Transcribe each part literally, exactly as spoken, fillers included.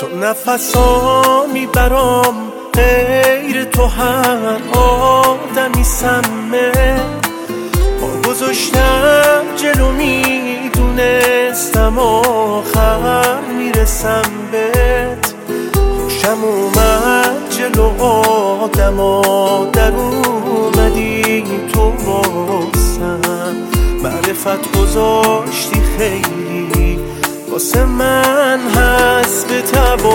تو نفسا میبرام غیر تو هر آدمی سمه پا گذاشتم جلو میدونستم آخر میرسم بهت خوشم اومد جلو آدما در اومدی تو واسم معرفت گذاشتی خیلی واسه من هست به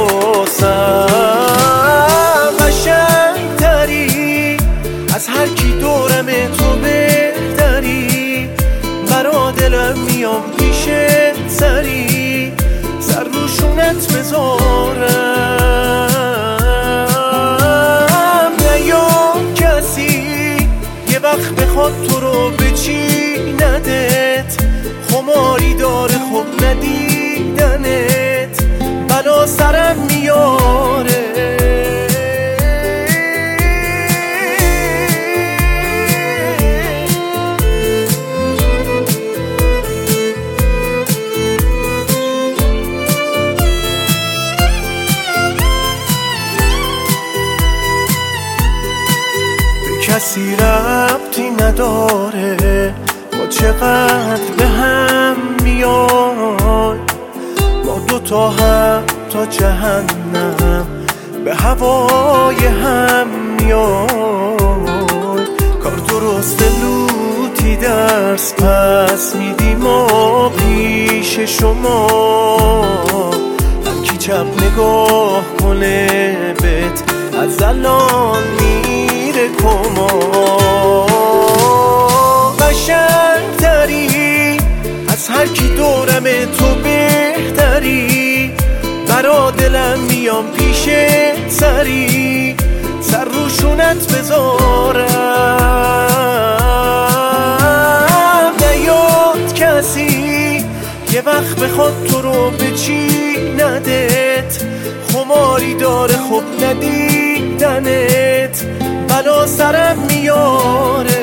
تباسم قشنگتری از هر کی دورم تو بهتری برا دلم میام پیشت سری سر روشونت بذارم نیام کسی یه وقت بخواد تو رو به چی ندت خماری داره خب ندیدنت بلا سرم میاره به کسی ربطی نداره ما چقدر به هم میای ما دوتا هم تا جهنم به هوای هم میای کار درست لوتی درس پس میدیم ما پیش شما هر کی چپ نگاه کنه بهت از الان میره کما قشنگتری از هر کی دورم تو بهتری برا دلم میام پیشت سری سر روشونت بذارم نیاد کسی یه وقت بخواد تو رو به چی ندت خماری داره خب ندیدنت بلا سرم میاره